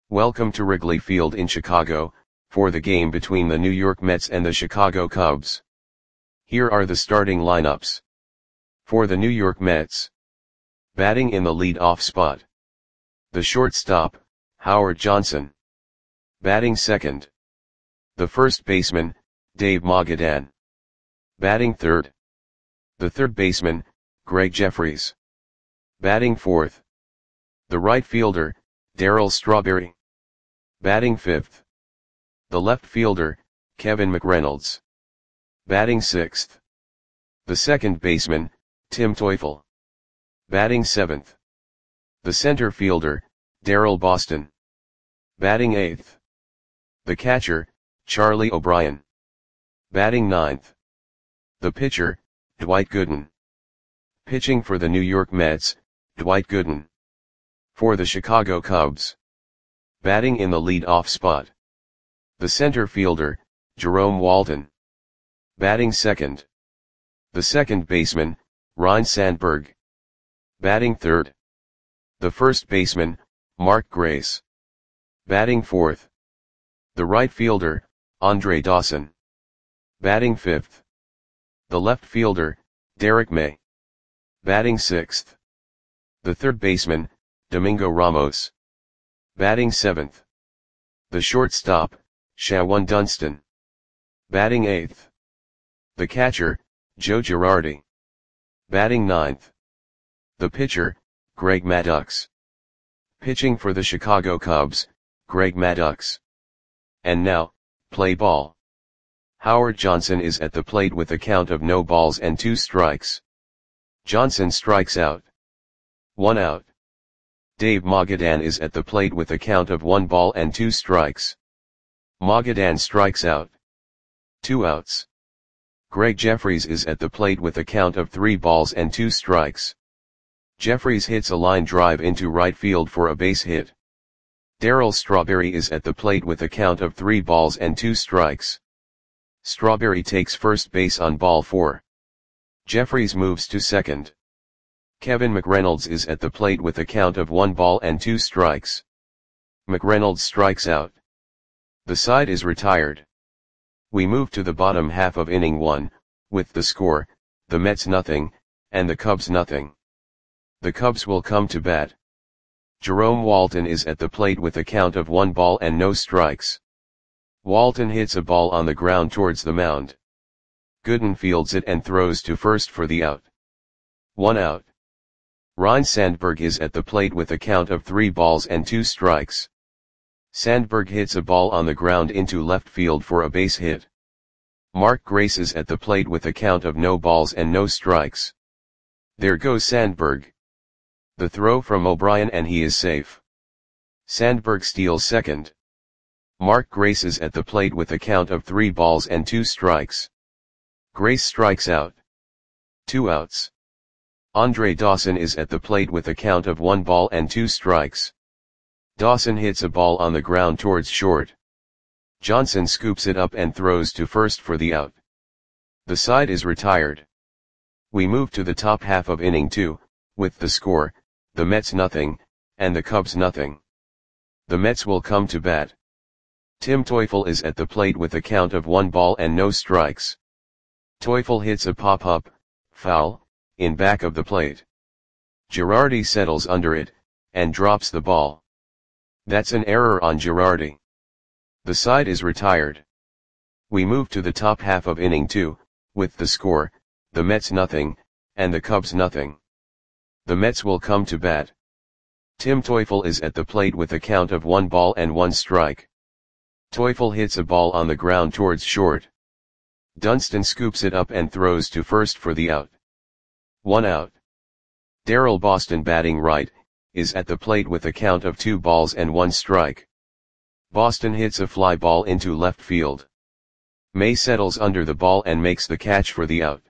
Welcome to Wrigley Field in Chicago, for the game between the New York Mets and the Chicago Cubs. Here are the starting lineups. For the New York Mets. Batting in the lead-off spot. The shortstop, Howard Johnson. Batting second. The first baseman, Dave Mogadan. Batting third. The third baseman, Greg Jefferies. Batting fourth. The right fielder, Darryl Strawberry. Batting fifth. The left fielder, Kevin McReynolds. Batting sixth. The second baseman, Tim Teufel. Batting seventh. The center fielder, Darrell Boston. Batting eighth. The catcher, Charlie O'Brien. Batting ninth. The pitcher, Dwight Gooden. Pitching for the New York Mets, Dwight Gooden. For the Chicago Cubs. Batting in the lead-off spot. The center fielder, Jerome Walton. Batting second. The second baseman, Ryne Sandberg. Batting third. The first baseman, Mark Grace. Batting fourth. The right fielder, Andre Dawson. Batting fifth. The left fielder, Derek May. Batting sixth. The third baseman, Domingo Ramos. Batting seventh. The shortstop, Shawan Dunston. Batting eighth. The catcher, Joe Girardi. Batting ninth. The pitcher, Greg Maddux. Pitching for the Chicago Cubs, Greg Maddux. And now, play ball. Howard Johnson is at the plate with a count of no balls and 2 strikes. Johnson strikes out. 1 out. Dave Mogadan is at the plate with a count of 1 ball and 2 strikes. Mogadan strikes out. 2 outs. Greg Jefferies is at the plate with a count of 3 balls and 2 strikes. Jefferies hits a line drive into right field for a base hit. Darryl Strawberry is at the plate with a count of 3 balls and 2 strikes. Strawberry takes first base on ball 4. Jefferies moves to second. Kevin McReynolds is at the plate with a count of 1 ball and 2 strikes. McReynolds strikes out. The side is retired. We move to the bottom half of inning 1, with the score, the Mets nothing, and the Cubs nothing. The Cubs will come to bat. Jerome Walton is at the plate with a count of 1 ball and no strikes. Walton hits a ball on the ground towards the mound. Gooden fields it and throws to first for the out. 1 out. Ryne Sandberg is at the plate with a count of 3 balls and 2 strikes. Sandberg hits a ball on the ground into left field for a base hit. Mark Grace is at the plate with a count of no balls and no strikes. There goes Sandberg. The throw from O'Brien and he is safe. Sandberg steals second. Mark Grace is at the plate with a count of 3 balls and 2 strikes. Grace strikes out. 2 outs. Andre Dawson is at the plate with a count of 1 ball and 2 strikes. Dawson hits a ball on the ground towards short. Johnson scoops it up and throws to first for the out. The side is retired. We move to the top half of inning 2, with the score, the Mets nothing, and the Cubs nothing. The Mets will come to bat. Tim Teufel is at the plate with a count of 1 ball and no strikes. Teufel hits a pop-up, foul, in back of the plate. Girardi settles under it, and drops the ball. That's an error on Girardi. The side is retired. We move to the top half of inning 2, with the score, the Mets nothing, and the Cubs nothing. The Mets will come to bat. Tim Teufel is at the plate with a count of 1 ball and 1 strike. Teufel hits a ball on the ground towards short. Dunston scoops it up and throws to first for the out. 1 out. Darrell Boston batting right, is at the plate with a count of 2 balls and 1 strike. Boston hits a fly ball into left field. May settles under the ball and makes the catch for the out.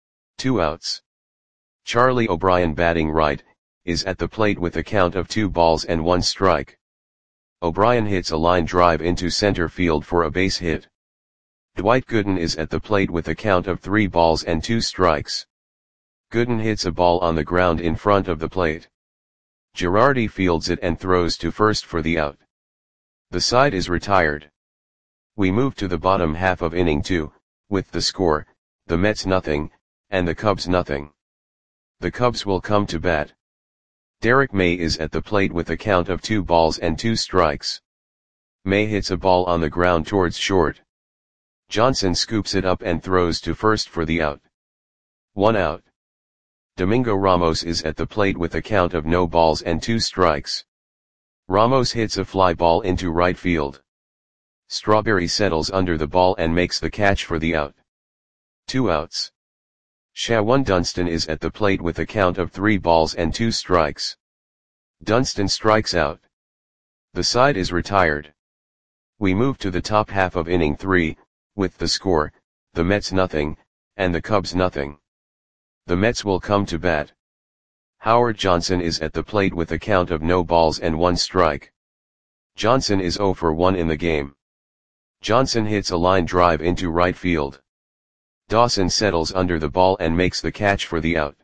2 outs. Charlie O'Brien batting right, is at the plate with a count of 2 balls and 1 strike. O'Brien hits a line drive into center field for a base hit. Dwight Gooden is at the plate with a count of 3 balls and 2 strikes. Gooden hits a ball on the ground in front of the plate. Girardi fields it and throws to first for the out. The side is retired. We move to the bottom half of inning 2, with the score, the Mets nothing, and the Cubs nothing. The Cubs will come to bat. Derek May is at the plate with a count of 2 balls and 2 strikes. May hits a ball on the ground towards short. Johnson scoops it up and throws to first for the out. 1 out. Domingo Ramos is at the plate with a count of no balls and 2 strikes. Ramos hits a fly ball into right field. Strawberry settles under the ball and makes the catch for the out. 2 outs. Shawan Dunston is at the plate with a count of 3 balls and 2 strikes. Dunston strikes out. The side is retired. We move to the top half of inning 3, with the score, the Mets nothing, and the Cubs nothing. The Mets will come to bat. Howard Johnson is at the plate with a count of no balls and 1 strike. Johnson is 0 for 1 in the game. Johnson hits a line drive into right field. Dawson settles under the ball and makes the catch for the out.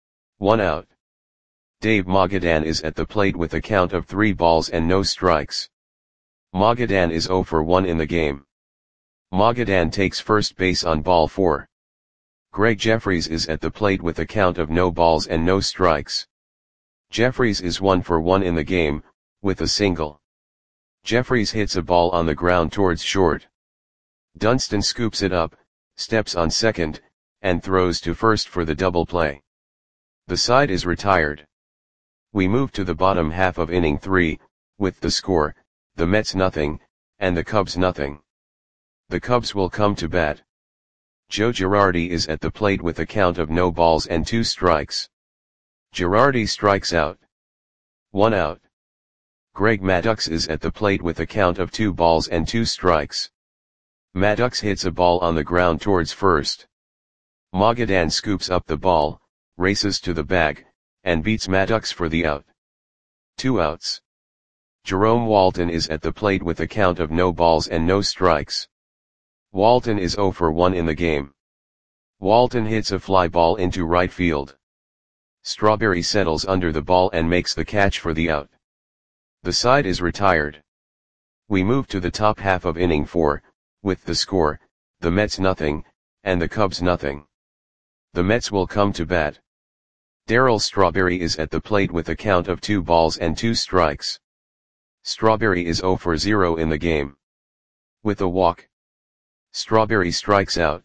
1 out. Dave Magadan is at the plate with a count of 3 balls and no strikes. Magadan is 0 for 1 in the game. Magadan takes first base on ball 4. Greg Jeffries is at the plate with a count of no balls and no strikes. Jeffries is 1 for 1 in the game, with a single. Jeffries hits a ball on the ground towards short. Dunston scoops it up, steps on second, and throws to first for the double play. The side is retired. We move to the bottom half of inning 3, with the score, the Mets nothing, and the Cubs nothing. The Cubs will come to bat. Joe Girardi is at the plate with a count of no balls and 2 strikes. Girardi strikes out. 1 out. Greg Maddux is at the plate with a count of 2 balls and 2 strikes. Maddux hits a ball on the ground towards first. Magadan scoops up the ball, races to the bag, and beats Maddux for the out. 2 outs. Jerome Walton is at the plate with a count of no balls and no strikes. Walton is 0 for 1 in the game. Walton hits a fly ball into right field. Strawberry settles under the ball and makes the catch for the out. The side is retired. We move to the top half of inning 4, with the score, the Mets nothing, and the Cubs nothing. The Mets will come to bat. Darryl Strawberry is at the plate with a count of 2 balls and 2 strikes. Strawberry is 0 for 0 in the game. With a walk. Strawberry strikes out.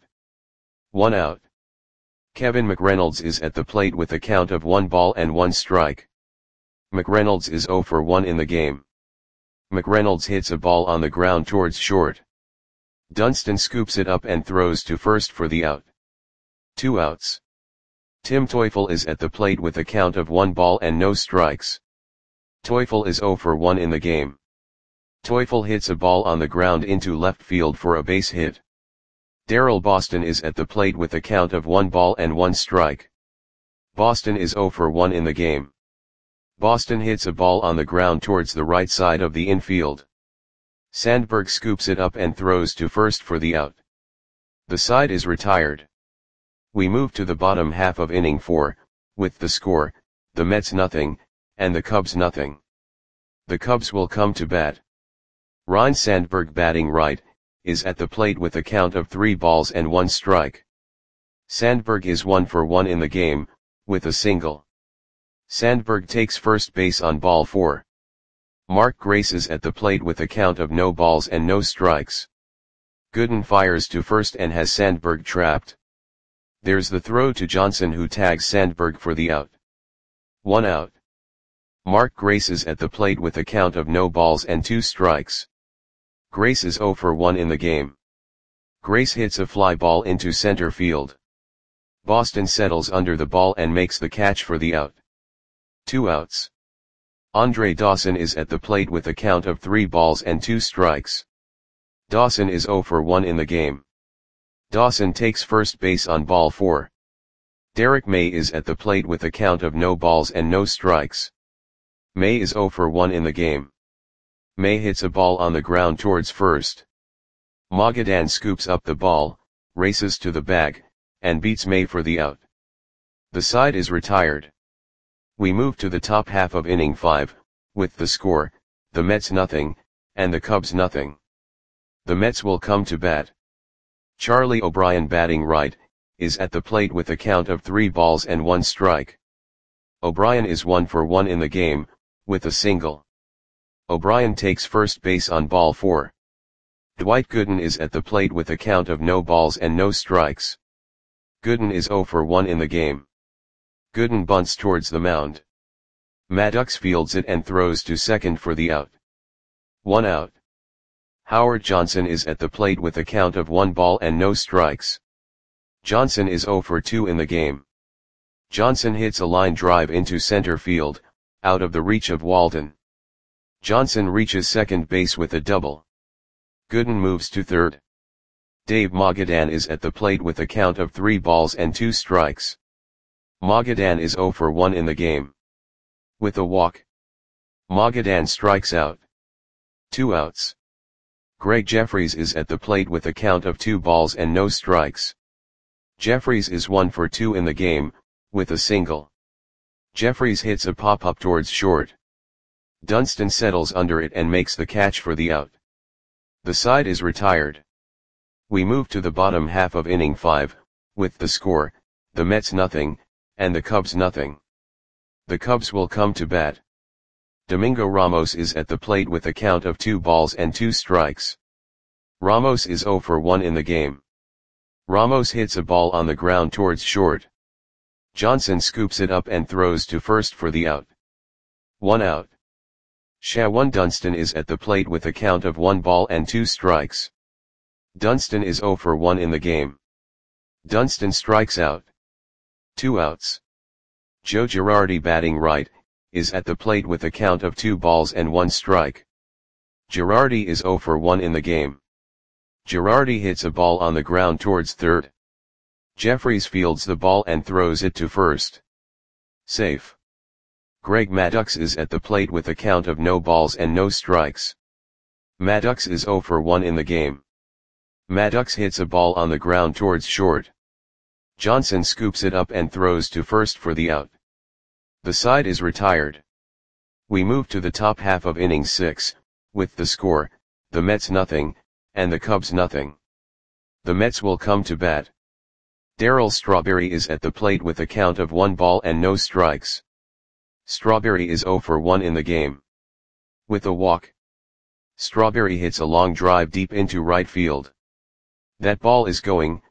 1 out. Kevin McReynolds is at the plate with a count of 1 ball and 1 strike. McReynolds is 0 for 1 in the game. McReynolds hits a ball on the ground towards short. Dunston scoops it up and throws to first for the out. 2 outs. Tim Teufel is at the plate with a count of 1 ball and no strikes. Teufel is 0 for 1 in the game. Teufel hits a ball on the ground into left field for a base hit. Darrell Boston is at the plate with a count of 1 ball and 1 strike. Boston is 0 for 1 in the game. Boston hits a ball on the ground towards the right side of the infield. Sandberg scoops it up and throws to first for the out. The side is retired. We move to the bottom half of inning 4, with the score, the Mets nothing, and the Cubs nothing. The Cubs will come to bat. Ryne Sandberg, batting right, is at the plate with a count of 3 balls and 1 strike. Sandberg is 1 for 1 in the game, with a single. Sandberg takes first base on ball 4. Mark Grace is at the plate with a count of no balls and no strikes. Gooden fires to first and has Sandberg trapped. There's the throw to Johnson, who tags Sandberg for the out. 1 out. Mark Grace is at the plate with a count of no balls and 2 strikes. Grace is 0 for 1 in the game. Grace hits a fly ball into center field. Boston settles under the ball and makes the catch for the out. 2 outs. Andre Dawson is at the plate with a count of 3 balls and 2 strikes. Dawson is 0 for 1 in the game. Dawson takes first base on ball 4. Derek May is at the plate with a count of no balls and no strikes. May is 0 for 1 in the game. May hits a ball on the ground towards first. Magadan scoops up the ball, races to the bag, and beats May for the out. The side is retired. We move to the top half of inning 5, with the score, the Mets nothing, and the Cubs nothing. The Mets will come to bat. Charlie O'Brien batting right, is at the plate with a count of 3 balls and 1 strike. O'Brien is 1 for 1 in the game, with a single. O'Brien takes first base on ball 4. Dwight Gooden is at the plate with a count of no balls and no strikes. Gooden is 0 for 1 in the game. Gooden bunts towards the mound. Maddox fields it and throws to second for the out. 1 out. Howard Johnson is at the plate with a count of 1 ball and no strikes. Johnson is 0 for 2 in the game. Johnson hits a line drive into center field, out of the reach of Walden. Johnson reaches second base with a double. Gooden moves to third. Dave Magadan is at the plate with a count of 3 balls and 2 strikes. Magadan is 0 for 1 in the game. With a walk, Magadan strikes out. 2 outs. Greg Jeffries is at the plate with a count of 2 balls and no strikes. Jeffries is 1 for 2 in the game, with a single. Jeffries hits a pop-up towards short. Dunston settles under it and makes the catch for the out. The side is retired. We move to the bottom half of inning 5, with the score, the Mets nothing, and the Cubs nothing. The Cubs will come to bat. Domingo Ramos is at the plate with a count of 2 balls and 2 strikes. Ramos is 0 for 1 in the game. Ramos hits a ball on the ground towards short. Johnson scoops it up and throws to first for the out. 1 out. Shawan Dunston is at the plate with a count of 1 ball and 2 strikes. Dunston is 0 for 1 in the game. Dunston strikes out. 2 outs. Joe Girardi batting right, is at the plate with a count of 2 balls and 1 strike. Girardi is 0 for 1 in the game. Girardi hits a ball on the ground towards third. Jeffries fields the ball and throws it to first. Safe. Greg Maddux is at the plate with a count of no balls and no strikes. Maddux is 0 for 1 in the game. Maddux hits a ball on the ground towards short. Johnson scoops it up and throws to first for the out. The side is retired. We move to the top half of inning 6, with the score, the Mets nothing, and the Cubs nothing. The Mets will come to bat. Darryl Strawberry is at the plate with a count of 1 ball and no strikes. Strawberry is 0 for 1 in the game. With a walk, Strawberry hits a long drive deep into right field. That ball is gone.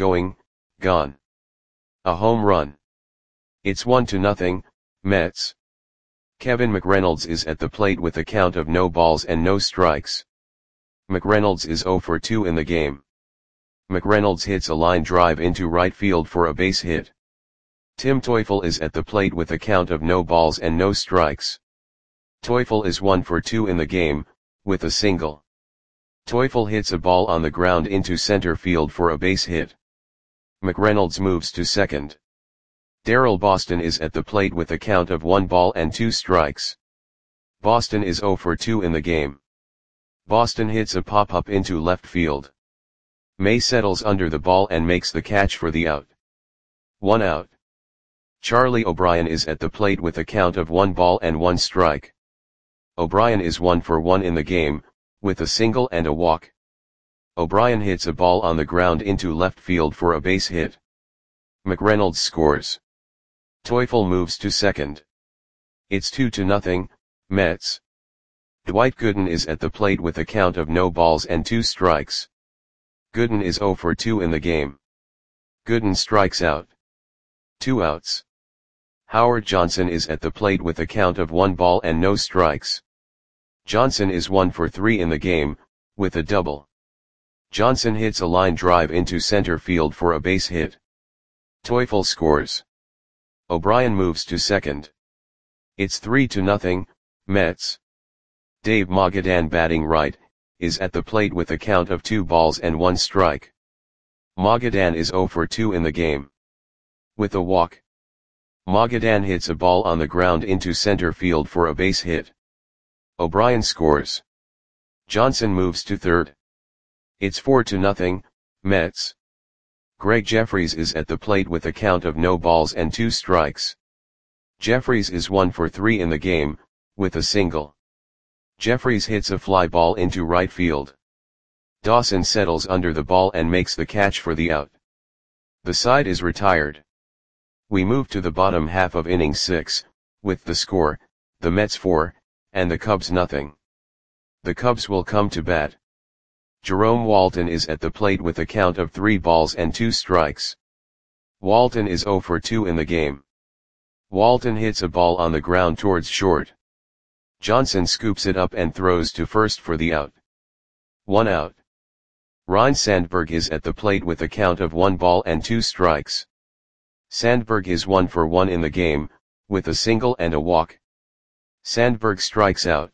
A home run. It's 1-0, Mets. Kevin McReynolds is at the plate with a count of no balls and no strikes. McReynolds is 0 for 2 in the game. McReynolds hits a line drive into right field for a base hit. Tim Teufel is at the plate with a count of no balls and no strikes. Teufel is 1 for 2 in the game, with a single. Teufel hits a ball on the ground into center field for a base hit. McReynolds moves to second. Darrell Boston is at the plate with a count of 1 ball and 2 strikes. Boston is 0 for 2 in the game. Boston hits a pop-up into left field. May settles under the ball and makes the catch for the out. 1 out. Charlie O'Brien is at the plate with a count of 1 ball and 1 strike. O'Brien is 1 for 1 in the game, with a single and a walk. O'Brien hits a ball on the ground into left field for a base hit. McReynolds scores. Teufel moves to second. It's 2-0, Mets. Dwight Gooden is at the plate with a count of no balls and 2 strikes. Gooden is 0 for 2 in the game. Gooden strikes out. 2 outs. Howard Johnson is at the plate with a count of 1 ball and no strikes. Johnson is 1 for 3 in the game, with a double. Johnson hits a line drive into center field for a base hit. Teufel scores. O'Brien moves to second. It's 3-0, Mets. Dave Magadan batting right, is at the plate with a count of 2 balls and 1 strike. Magadan is 0 for 2 in the game. With a walk, Magadan hits a ball on the ground into center field for a base hit. O'Brien scores. Johnson moves to third. It's 4-0, Mets. Greg Jeffries is at the plate with a count of no balls and 2 strikes. Jeffries is 1 for 3 in the game, with a single. Jeffries hits a fly ball into right field. Dawson settles under the ball and makes the catch for the out. The side is retired. We move to the bottom half of inning 6, with the score, the Mets 4, and the Cubs nothing. The Cubs will come to bat. Jerome Walton is at the plate with a count of 3 balls and 2 strikes. Walton is 0 for 2 in the game. Walton hits a ball on the ground towards short. Johnson scoops it up and throws to first for the out. 1 out. Ryne Sandberg is at the plate with a count of 1 ball and 2 strikes. Sandberg is 1 for 1 in the game, with a single and a walk. Sandberg strikes out.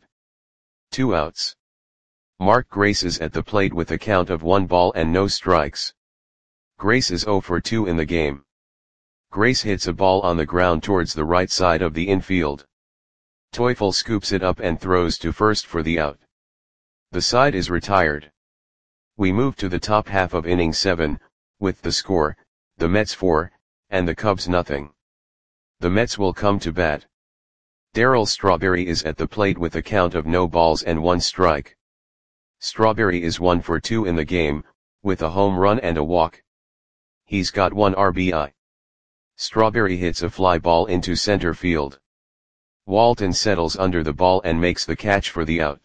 2 outs. Mark Grace is at the plate with a count of 1 ball and no strikes. Grace is 0 for 2 in the game. Grace hits a ball on the ground towards the right side of the infield. Teufel scoops it up and throws to first for the out. The side is retired. We move to the top half of inning 7, with the score, the Mets 4, and the Cubs nothing. The Mets will come to bat. Darryl Strawberry is at the plate with a count of no balls and 1 strike. Strawberry is 1 for 2 in the game, with a home run and a walk. He's got 1 RBI. Strawberry hits a fly ball into center field. Walton settles under the ball and makes the catch for the out.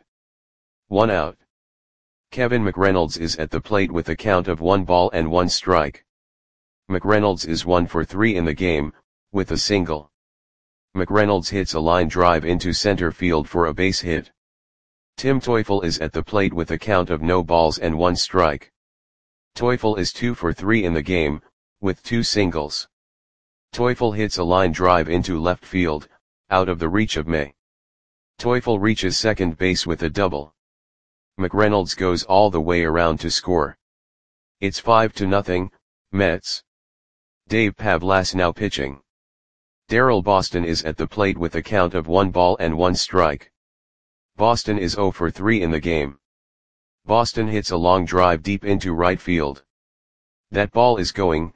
1 out. Kevin McReynolds is at the plate with a count of 1 ball and 1 strike. McReynolds is 1 for 3 in the game, with a single. McReynolds hits a line drive into center field for a base hit. Tim Teufel is at the plate with a count of no balls and 1 strike. Teufel is 2 for 3 in the game, with 2 singles. Teufel hits a line drive into left field, out of the reach of May. Teufel reaches second base with a double. McReynolds goes all the way around to score. It's 5-0, Mets. Dave Pavlasnow pitching. Darrell Boston is at the plate with a count of 1 ball and 1 strike. Boston is 0 for 3 in the game. Boston hits a long drive deep into right field. That ball is gone.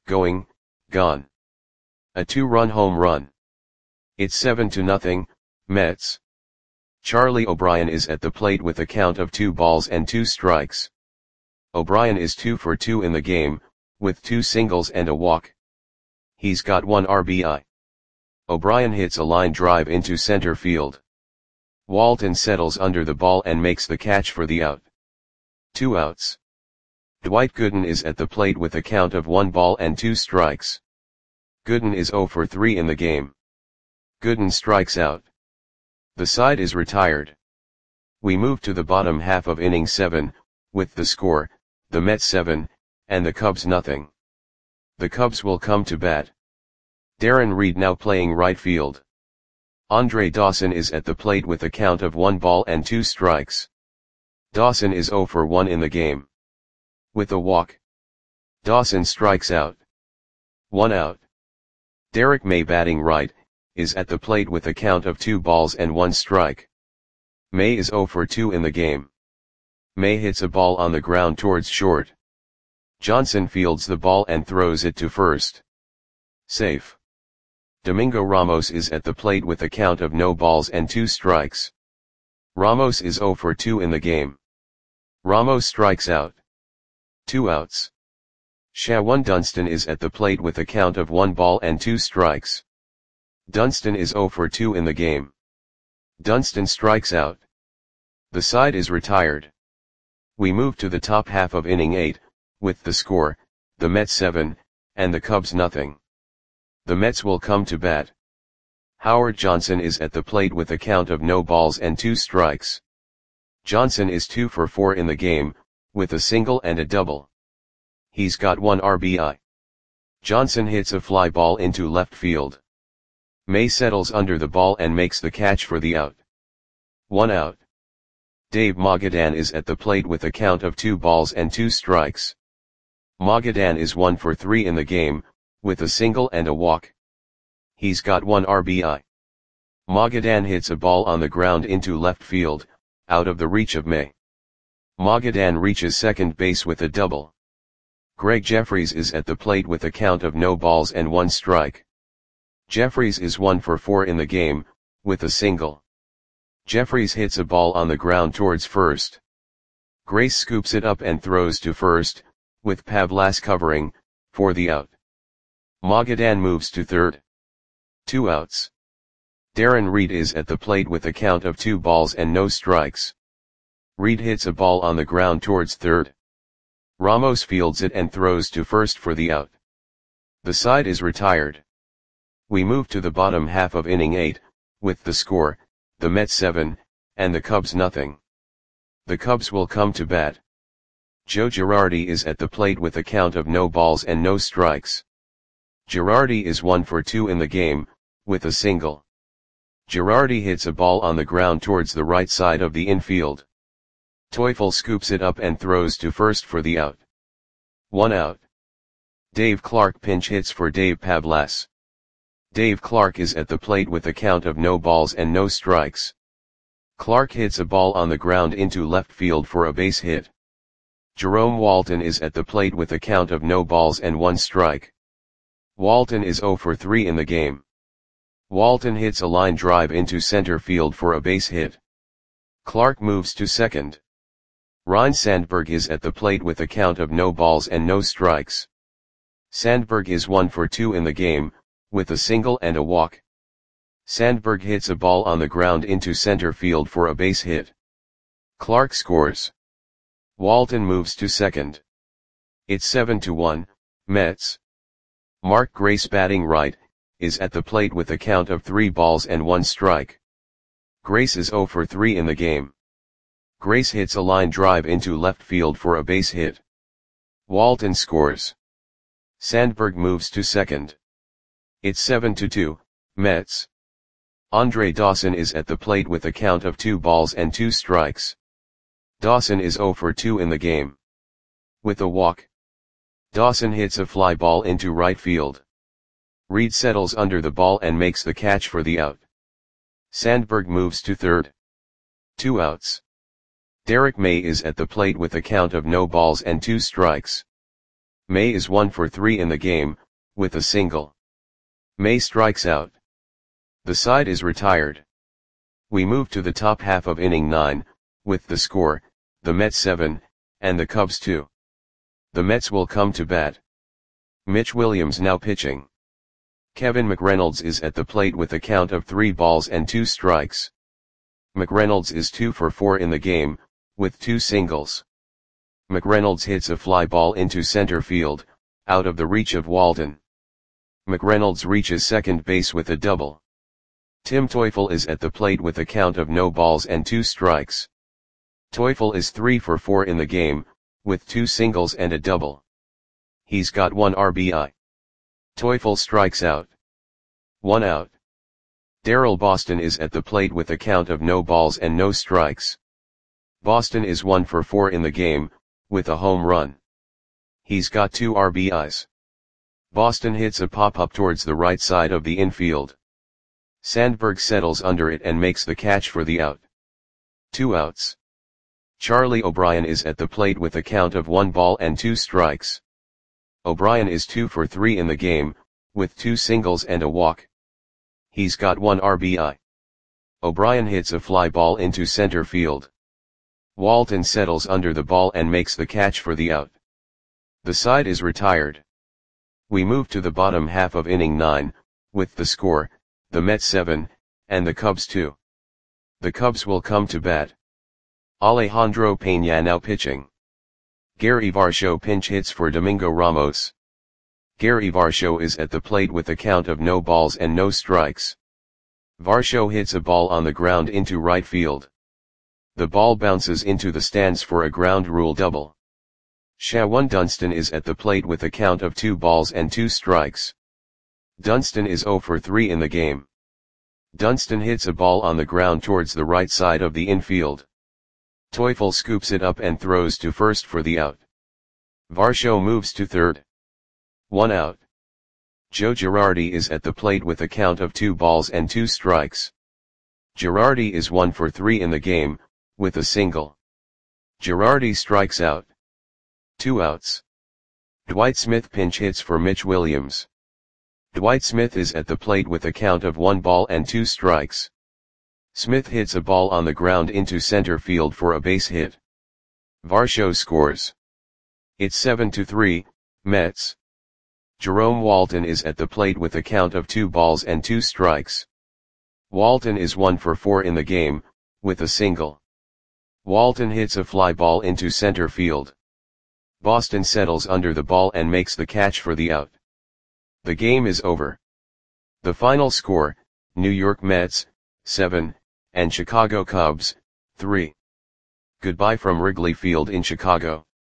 A 2-run home run. It's 7-0, Mets. Charlie O'Brien is at the plate with a count of 2 balls and 2 strikes. O'Brien is 2 for 2 in the game, with 2 singles and a walk. He's got 1 RBI. O'Brien hits a line drive into center field. Walton settles under the ball and makes the catch for the out. 2 outs. Dwight Gooden is at the plate with a count of 1 ball and 2 strikes. Gooden is 0 for 3 in the game. Gooden strikes out. The side is retired. We move to the bottom half of inning 7, with the score, the Mets 7, and the Cubs nothing. The Cubs will come to bat. Darren Reed now playing right field. Andre Dawson is at the plate with a count of 1 ball and 2 strikes. Dawson is 0 for 1 in the game. With a walk. Dawson strikes out. 1 out. Derek May batting right, is at the plate with a count of 2 balls and 1 strike. May is 0 for 2 in the game. May hits a ball on the ground towards short. Johnson fields the ball and throws it to first. Safe. Domingo Ramos is at the plate with a count of no balls and 2 strikes. Ramos is 0 for 2 in the game. Ramos strikes out. 2 outs. Shawan Dunston is at the plate with a count of 1 ball and 2 strikes. Dunston is 0 for 2 in the game. Dunston strikes out. The side is retired. We move to the top half of inning 8, with the score, the Mets 7, and the Cubs nothing. The Mets will come to bat. Howard Johnson is at the plate with a count of no balls and 2 strikes. Johnson is 2 for 4 in the game, with a single and a double. He's got 1 RBI. Johnson hits a fly ball into left field. May settles under the ball and makes the catch for the out. 1 out. Dave Magadan is at the plate with a count of 2 balls and 2 strikes. Magadan is 1 for 3 in the game, with a single and a walk. He's got 1 RBI. Magadan hits a ball on the ground into left field, out of the reach of May. Magadan reaches second base with a double. Greg Jeffries is at the plate with a count of no balls and 1 strike. Jeffries is 1 for 4 in the game, with a single. Jeffries hits a ball on the ground towards first. Grace scoops it up and throws to first, with Pavlas covering, for the out. Magadan moves to third. 2 outs. Darren Reed is at the plate with a count of 2 balls and no strikes. Reed hits a ball on the ground towards third. Ramos fields it and throws to first for the out. The side is retired. We move to the bottom half of inning 8, with the score, the Mets 7, and the Cubs nothing. The Cubs will come to bat. Joe Girardi is at the plate with a count of no balls and no strikes. Girardi is 1 for 2 in the game, with a single. Girardi hits a ball on the ground towards the right side of the infield. Teufel scoops it up and throws to first for the out. 1 out. Dave Clark pinch hits for Dave Pavlas. Dave Clark is at the plate with a count of no balls and no strikes. Clark hits a ball on the ground into left field for a base hit. Jerome Walton is at the plate with a count of no balls and 1 strike. Walton is 0 for 3 in the game. Walton hits a line drive into center field for a base hit. Clark moves to second. Ryne Sandberg is at the plate with a count of no balls and no strikes. Sandberg is 1 for 2 in the game, with a single and a walk. Sandberg hits a ball on the ground into center field for a base hit. Clark scores. Walton moves to second. It's 7-1, Mets. Mark Grace batting right, is at the plate with a count of 3 balls and 1 strike. Grace is 0 for 3 in the game. Grace hits a line drive into left field for a base hit. Walton scores. Sandberg moves to second. It's 7-2, Mets. Andre Dawson is at the plate with a count of 2 balls and 2 strikes. Dawson is 0 for 2 in the game. With a walk. Dawson hits a fly ball into right field. Reed settles under the ball and makes the catch for the out. Sandberg moves to third. 2 outs. Derek May is at the plate with a count of no balls and 2 strikes. May is 1 for 3 in the game, with a single. May strikes out. The side is retired. We move to the top half of inning 9, with the score, the Mets 7, and the Cubs 2. The Mets will come to bat. Mitch Williams now pitching. Kevin McReynolds is at the plate with a count of 3 balls and 2 strikes. McReynolds is 2 for 4 in the game, with 2 singles. McReynolds hits a fly ball into center field, out of the reach of Walton. McReynolds reaches second base with a double. Tim Teufel is at the plate with a count of no balls and 2 strikes. Teufel is 3 for 4 in the game, with 2 singles and a double. He's got 1 RBI. Teufel strikes out. 1 out. Darrell Boston is at the plate with a count of no balls and no strikes. Boston is 1 for 4 in the game, with a home run. He's got 2 RBIs. Boston hits a pop-up towards the right side of the infield. Sandberg settles under it and makes the catch for the out. 2 outs. Charlie O'Brien is at the plate with a count of 1 ball and 2 strikes. O'Brien is 2 for 3 in the game, with 2 singles and a walk. He's got 1 RBI. O'Brien hits a fly ball into center field. Walton settles under the ball and makes the catch for the out. The side is retired. We move to the bottom half of inning 9, with the score, the Mets 7, and the Cubs 2. The Cubs will come to bat. Alejandro Peña now pitching. Gary Varsho pinch hits for Domingo Ramos. Gary Varsho is at the plate with a count of no balls and no strikes. Varsho hits a ball on the ground into right field. The ball bounces into the stands for a ground rule double. Shawan Dunston is at the plate with a count of 2 balls and 2 strikes. Dunston is 0 for 3 in the game. Dunston hits a ball on the ground towards the right side of the infield. Teufel scoops it up and throws to first for the out. Varsho moves to third. 1 out. Joe Girardi is at the plate with a count of 2 balls and 2 strikes. Girardi is 1 for 3 in the game, with a single. Girardi strikes out. 2 outs. Dwight Smith pinch hits for Mitch Williams. Dwight Smith is at the plate with a count of 1 ball and 2 strikes. Smith hits a ball on the ground into center field for a base hit. Varsho scores. It's 7-3, Mets. Jerome Walton is at the plate with a count of 2 balls and 2 strikes. Walton is 1 for 4 in the game, with a single. Walton hits a fly ball into center field. Boston settles under the ball and makes the catch for the out. The game is over. The final score, New York Mets, 7, and Chicago Cubs, 3. Goodbye from Wrigley Field in Chicago.